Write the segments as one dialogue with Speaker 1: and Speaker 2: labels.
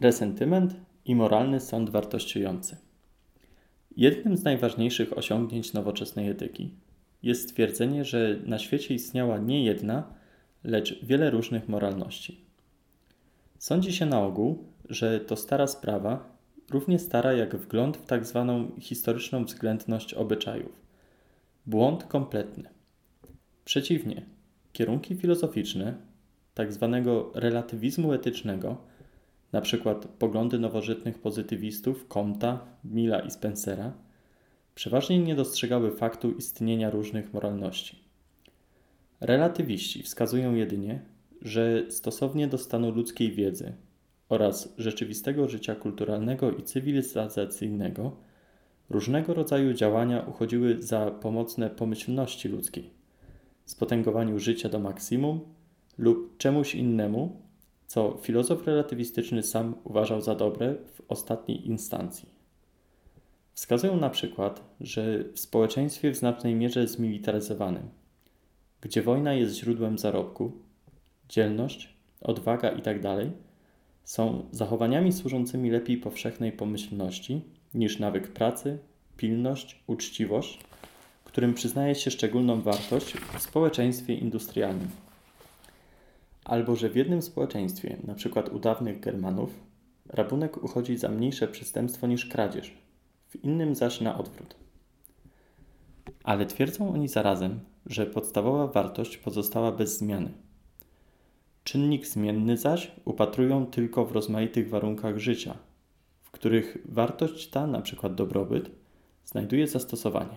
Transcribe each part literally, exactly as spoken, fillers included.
Speaker 1: Resentyment i moralny sąd wartościujący. Jednym z najważniejszych osiągnięć nowoczesnej etyki jest stwierdzenie, że na świecie istniała nie jedna, lecz wiele różnych moralności. Sądzi się na ogół, że to stara sprawa, równie stara jak wgląd w tak zwaną historyczną względność obyczajów. Błąd kompletny. Przeciwnie, kierunki filozoficzne tak zwanego relatywizmu etycznego, na przykład poglądy nowożytnych pozytywistów Comte'a, Milla i Spencera, przeważnie nie dostrzegały faktu istnienia różnych moralności. Relatywiści wskazują jedynie, że stosownie do stanu ludzkiej wiedzy oraz rzeczywistego życia kulturalnego i cywilizacyjnego różnego rodzaju działania uchodziły za pomocne pomyślności ludzkiej, spotęgowaniu życia do maksimum lub czemuś innemu, co filozof relatywistyczny sam uważał za dobre w ostatniej instancji. Wskazują na przykład, że w społeczeństwie w znacznej mierze zmilitaryzowanym, gdzie wojna jest źródłem zarobku, dzielność, odwaga itd. są zachowaniami służącymi lepiej powszechnej pomyślności niż nawyk pracy, pilność, uczciwość, którym przyznaje się szczególną wartość w społeczeństwie industrialnym. Albo że w jednym społeczeństwie, np. u dawnych Germanów, rabunek uchodzi za mniejsze przestępstwo niż kradzież, w innym zaś na odwrót. Ale twierdzą oni zarazem, że podstawowa wartość pozostała bez zmiany. Czynnik zmienny zaś upatrują tylko w rozmaitych warunkach życia, w których wartość ta, np. dobrobyt, znajduje zastosowanie.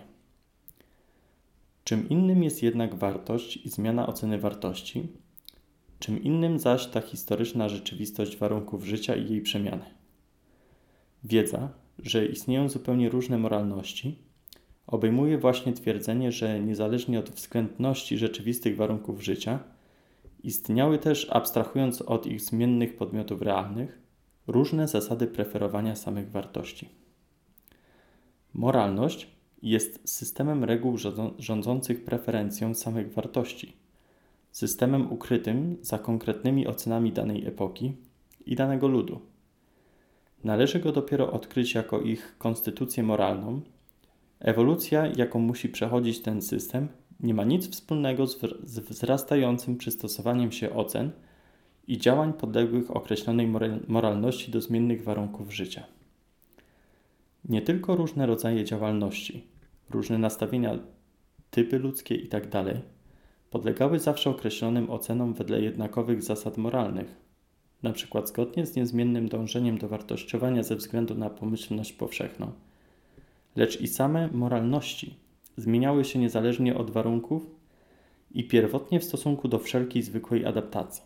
Speaker 1: Czym innym jest jednak wartość i zmiana oceny wartości, czym innym zaś ta historyczna rzeczywistość warunków życia i jej przemiany. Wiedza, że istnieją zupełnie różne moralności, obejmuje właśnie twierdzenie, że niezależnie od względności rzeczywistych warunków życia, istniały też, abstrahując od ich zmiennych podmiotów realnych, różne zasady preferowania samych wartości. Moralność jest systemem reguł rządzących preferencją samych wartości, systemem ukrytym za konkretnymi ocenami danej epoki i danego ludu. Należy go dopiero odkryć jako ich konstytucję moralną. Ewolucja, jaką musi przechodzić ten system, nie ma nic wspólnego z, z wzrastającym przystosowaniem się ocen i działań podległych określonej moralności do zmiennych warunków życia. Nie tylko różne rodzaje działalności, różne nastawienia, typy ludzkie itd. podlegały zawsze określonym ocenom wedle jednakowych zasad moralnych, na przykład zgodnie z niezmiennym dążeniem do wartościowania ze względu na pomyślność powszechną. Lecz i same moralności zmieniały się niezależnie od warunków i pierwotnie w stosunku do wszelkiej zwykłej adaptacji.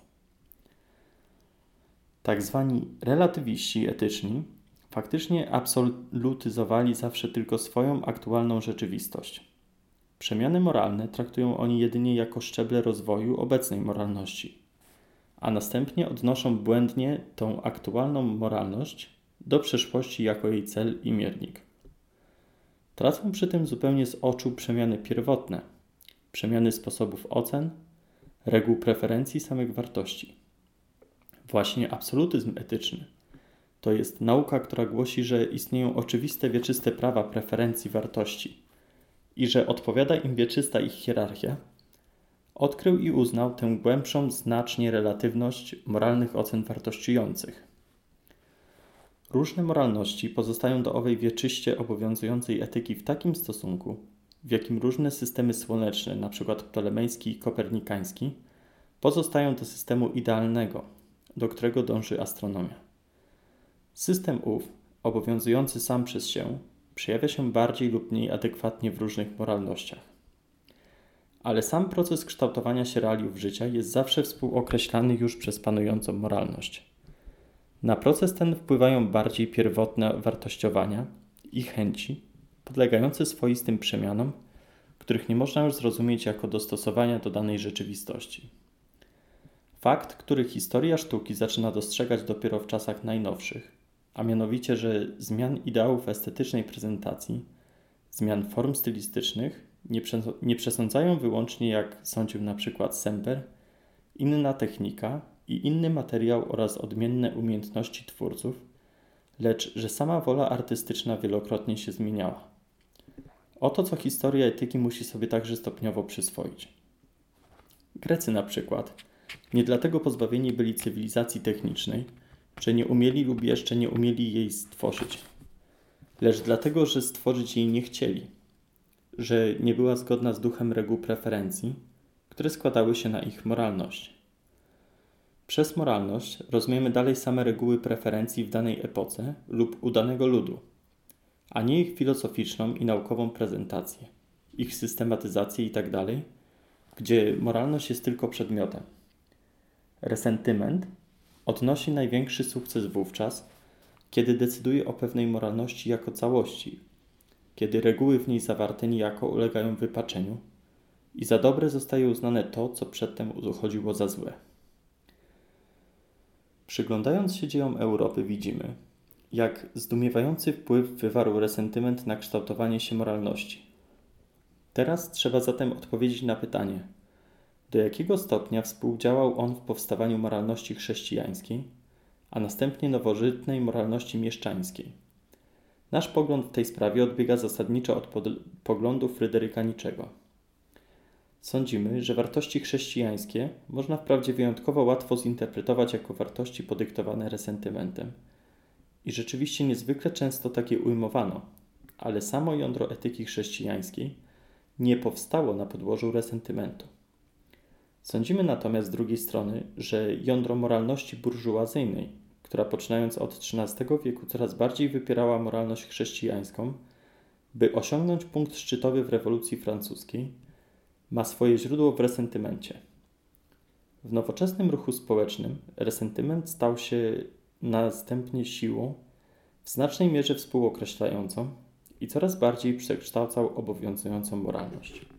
Speaker 1: Tak zwani relatywiści etyczni faktycznie absolutyzowali zawsze tylko swoją aktualną rzeczywistość. Przemiany moralne traktują oni jedynie jako szczeble rozwoju obecnej moralności, a następnie odnoszą błędnie tą aktualną moralność do przeszłości jako jej cel i miernik. Tracą przy tym zupełnie z oczu przemiany pierwotne, przemiany sposobów ocen, reguł preferencji samych wartości. Właśnie absolutyzm etyczny to jest nauka, która głosi, że istnieją oczywiste wieczyste prawa preferencji wartości i że odpowiada im wieczysta ich hierarchia, odkrył i uznał tę głębszą znacznie relatywność moralnych ocen wartościujących. Różne moralności pozostają do owej wieczyście obowiązującej etyki w takim stosunku, w jakim różne systemy słoneczne, np. ptolemejski i kopernikański, pozostają do systemu idealnego, do którego dąży astronomia. System ów, obowiązujący sam przez się, przejawia się bardziej lub mniej adekwatnie w różnych moralnościach. Ale sam proces kształtowania się realiów życia jest zawsze współokreślany już przez panującą moralność. Na proces ten wpływają bardziej pierwotne wartościowania i chęci, podlegające swoistym przemianom, których nie można już zrozumieć jako dostosowania do danej rzeczywistości. Fakt, który historia sztuki zaczyna dostrzegać dopiero w czasach najnowszych, a mianowicie, że zmian ideałów estetycznej prezentacji, zmian form stylistycznych nie, przes- nie przesądzają wyłącznie, jak sądził na przykład Semper, inna technika i inny materiał oraz odmienne umiejętności twórców, lecz że sama wola artystyczna wielokrotnie się zmieniała. Oto co historia etyki musi sobie także stopniowo przyswoić. Grecy na przykład nie dlatego pozbawieni byli cywilizacji technicznej, że nie umieli lub jeszcze nie umieli jej stworzyć, lecz dlatego, że stworzyć jej nie chcieli, że nie była zgodna z duchem reguł preferencji, które składały się na ich moralność. Przez moralność rozumiemy dalej same reguły preferencji w danej epoce lub u danego ludu, a nie ich filozoficzną i naukową prezentację, ich systematyzację itd., gdzie moralność jest tylko przedmiotem. Resentyment odnosi największy sukces wówczas, kiedy decyduje o pewnej moralności jako całości, kiedy reguły w niej zawarte niejako ulegają wypaczeniu i za dobre zostaje uznane to, co przedtem uchodziło za złe. Przyglądając się dziejom Europy widzimy, jak zdumiewający wpływ wywarł resentyment na kształtowanie się moralności. Teraz trzeba zatem odpowiedzieć na pytanie, do jakiego stopnia współdziałał on w powstawaniu moralności chrześcijańskiej, a następnie nowożytnej moralności mieszczańskiej. Nasz pogląd w tej sprawie odbiega zasadniczo od pod- poglądu Fryderyka Nietzschego. Sądzimy, że wartości chrześcijańskie można wprawdzie wyjątkowo łatwo zinterpretować jako wartości podyktowane resentymentem. I rzeczywiście niezwykle często takie ujmowano, ale samo jądro etyki chrześcijańskiej nie powstało na podłożu resentymentu. Sądzimy natomiast z drugiej strony, że jądro moralności burżuazyjnej, która poczynając od trzynastego wieku coraz bardziej wypierała moralność chrześcijańską, by osiągnąć punkt szczytowy w rewolucji francuskiej, ma swoje źródło w resentymencie. W nowoczesnym ruchu społecznym resentyment stał się następnie siłą w znacznej mierze współokreślającą i coraz bardziej przekształcał obowiązującą moralność.